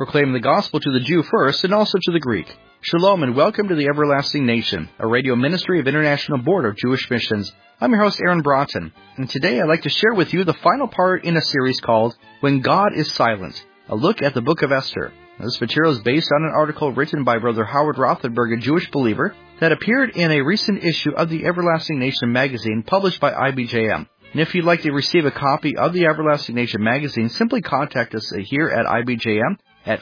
proclaiming the gospel to the Jew first and also to the Greek. Shalom and welcome to the Everlasting Nation, a radio ministry of International Board of Jewish Missions. I'm your host, Aaron Broughton, and today I'd like to share with you the final part in a series called When God is Silent, a look at the book of Esther. This material is based on an article written by Brother Howard Rothenberg, a Jewish believer, that appeared in a recent issue of the Everlasting Nation magazine published by IBJM. And if you'd like to receive a copy of the Everlasting Nation magazine, simply contact us here at IBJM at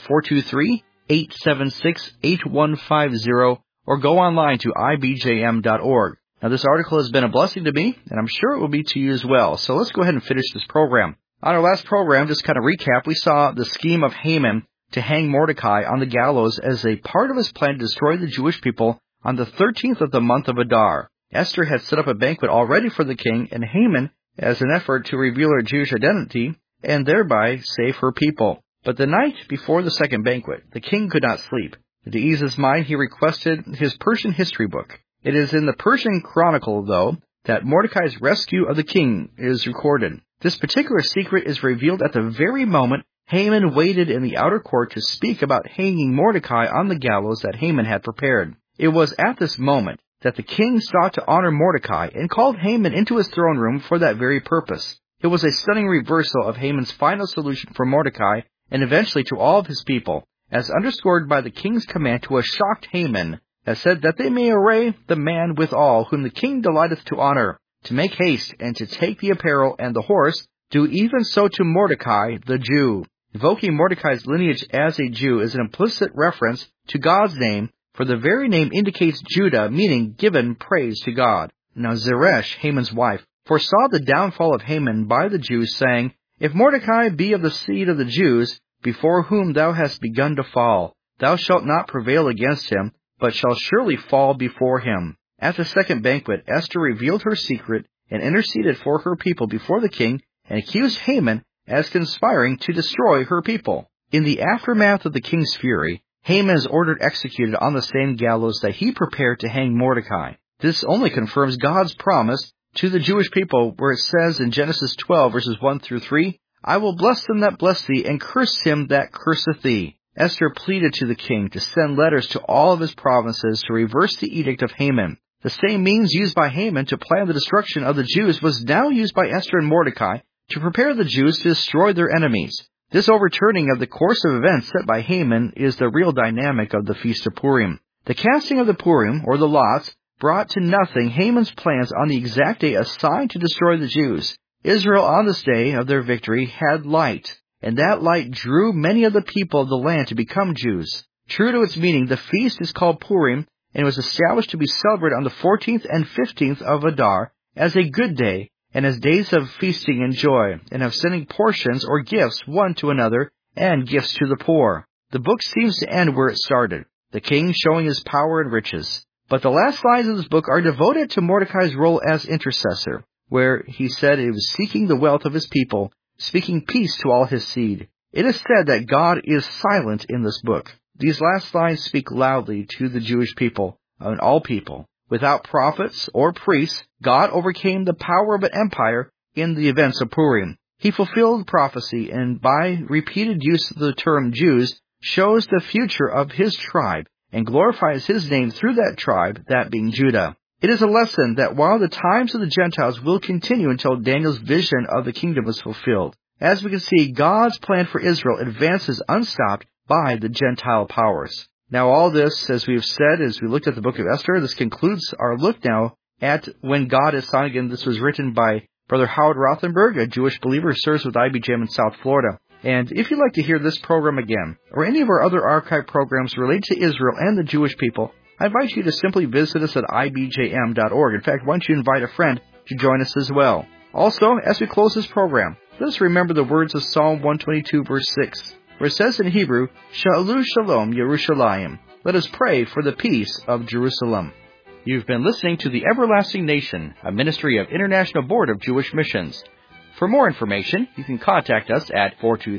423-876-8150 or go online to ibjm.org. Now, this article has been a blessing to me, and I'm sure it will be to you as well. So let's go ahead and finish this program. On our last program, just kind of recap, we saw the scheme of Haman to hang Mordecai on the gallows as a part of his plan to destroy the Jewish people on the 13th of the month of Adar. Esther had set up a banquet already for the king, and Haman as an effort to reveal her Jewish identity and thereby save her people. But the night before the second banquet, the king could not sleep. To ease his mind, he requested his Persian history book. It is in the Persian Chronicle, though, that Mordecai's rescue of the king is recorded. This particular secret is revealed at the very moment Haman waited in the outer court to speak about hanging Mordecai on the gallows that Haman had prepared. It was at this moment that the king sought to honor Mordecai and called Haman into his throne room for that very purpose. It was a stunning reversal of Haman's final solution for Mordecai and eventually to all of his people, as underscored by the king's command to a shocked Haman, that said that they may array the man withal whom the king delighteth to honor, to make haste and to take the apparel and the horse, do even so to Mordecai the Jew. Evoking Mordecai's lineage as a Jew is an implicit reference to God's name, for the very name indicates Judah, meaning given praise to God. Now Zeresh, Haman's wife, foresaw the downfall of Haman by the Jews, saying, If Mordecai be of the seed of the Jews, before whom thou hast begun to fall, thou shalt not prevail against him, but shalt surely fall before him. At the second banquet, Esther revealed her secret and interceded for her people before the king and accused Haman as conspiring to destroy her people. In the aftermath of the king's fury, Haman is ordered executed on the same gallows that he prepared to hang Mordecai. This only confirms God's promise to the Jewish people, where it says in Genesis 12, verses 1 through 3, I will bless them that bless thee, and curse him that curseth thee. Esther pleaded to the king to send letters to all of his provinces to reverse the edict of Haman. The same means used by Haman to plan the destruction of the Jews was now used by Esther and Mordecai to prepare the Jews to destroy their enemies. This overturning of the course of events set by Haman is the real dynamic of the Feast of Purim. The casting of the Purim, or the lots, brought to nothing Haman's plans on the exact day assigned to destroy the Jews. Israel on this day of their victory had light, and that light drew many of the people of the land to become Jews. True to its meaning, the feast is called Purim, and was established to be celebrated on the 14th and 15th of Adar as a good day, and as days of feasting and joy, and of sending portions or gifts one to another, and gifts to the poor. The book seems to end where it started, the king showing his power and riches. But the last lines of this book are devoted to Mordecai's role as intercessor, where he said he was seeking the wealth of his people, speaking peace to all his seed. It is said that God is silent in this book. These last lines speak loudly to the Jewish people, and all people. Without prophets or priests, God overcame the power of an empire in the events of Purim. He fulfilled prophecy, and by repeated use of the term Jews, shows the future of his tribe, and glorifies his name through that tribe, that being Judah. It is a lesson that while the times of the Gentiles will continue until Daniel's vision of the kingdom is fulfilled, as we can see, God's plan for Israel advances unstopped by the Gentile powers. Now all this, as we have said, as we looked at the book of Esther, this concludes our look now at When God is Silent. Again, this was written by Brother Howard Rothenberg, a Jewish believer who serves with IBJM in South Florida. And if you'd like to hear this program again, or any of our other archive programs related to Israel and the Jewish people, I invite you to simply visit us at ibjm.org. In fact, why don't you invite a friend to join us as well? Also, as we close this program, let us remember the words of Psalm 122, verse 6, where it says in Hebrew, Sha'alu Shalom Yerushalayim. Let us pray for the peace of Jerusalem. You've been listening to the Everlasting Nation, a ministry of International Board of Jewish Missions. For more information, you can contact us at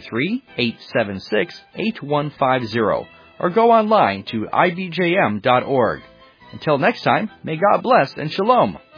423-876-8150 or go online to ibjm.org. Until next time, may God bless and shalom.